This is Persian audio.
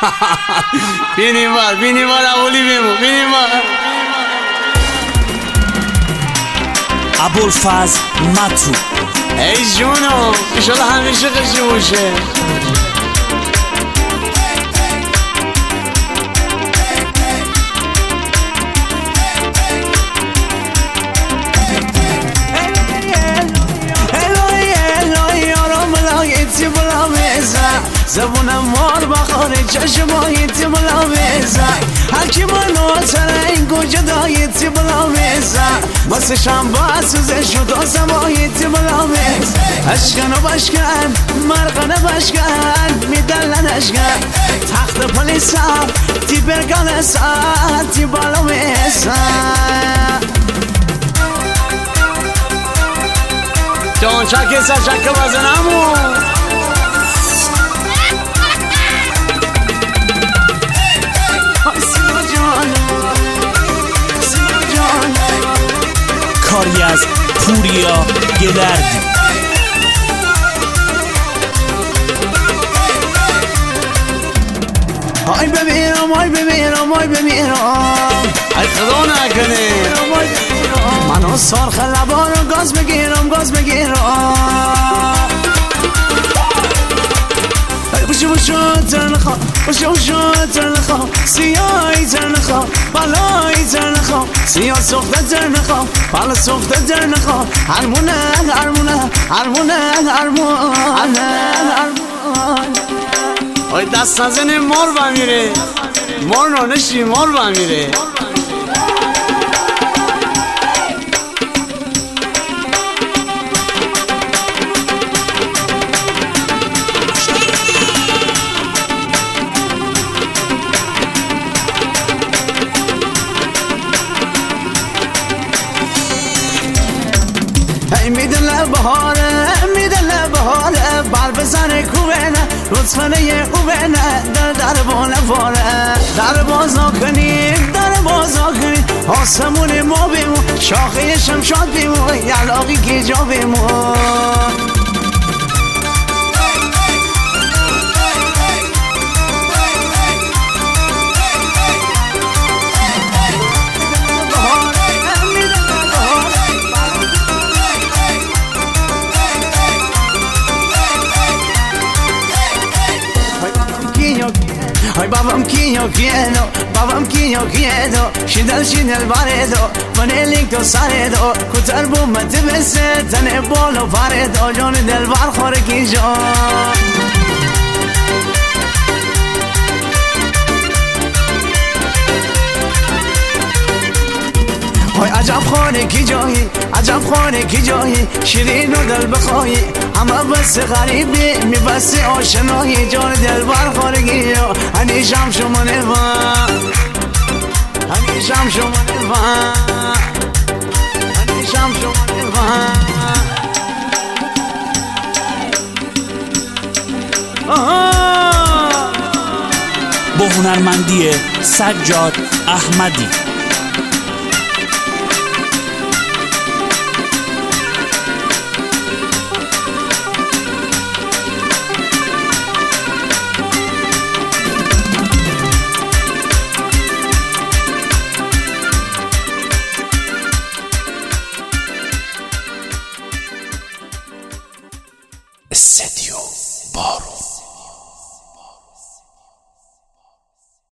بینی بار اولی بیمو بینی بار ابوالفضل مطرود. ای جونو ایشالا همیشه قشی باشه. زبونم مار بخوره چشمایتی بلا میزن هرکی منو تره گوجه دایتی بلا میزن واسه شم بسوزه شد و زمایتی بلا میزن اشکن و بشکن مرقن بشکن میدلنش کن تخت پلیسم تی برگان ساعت تی بالا میزن جان چکه سر چکه بزنمون کاری از پوریا گلردی. آی بمیرم آی بمیرم آی بمیرم ای خدا نکنه منو سرخ لبانو گاز بگیرم بوشو ترنخوا بوشو ترنخوا سیاهی ترنخوا بلایی ترنخوا سیاه سخته ترنخوا بلا سخته ترنخوا هرمونه آی دست نزنه مار بمیره مار نانشی مار بمیره میدله بهاره بر بزنه کوبنه لطفانه خوبنه در بانه در بازا کنید آسمون ما بیمون شاخه شمشاد بیمون یلاقی گیجا بیمون Ay babam kinyo kiedo Shidal baredo Vanelik to saredo Kutar bummet bese Tane bolo faredo Joni del bar khore ki jon عجب خانه کی جایی شیرین و دل بخوایی همه بس غریبی میبستی آشنایی جان دل برخورگی هنیشم شما نفهم با هنرمندی سجاد احمدی.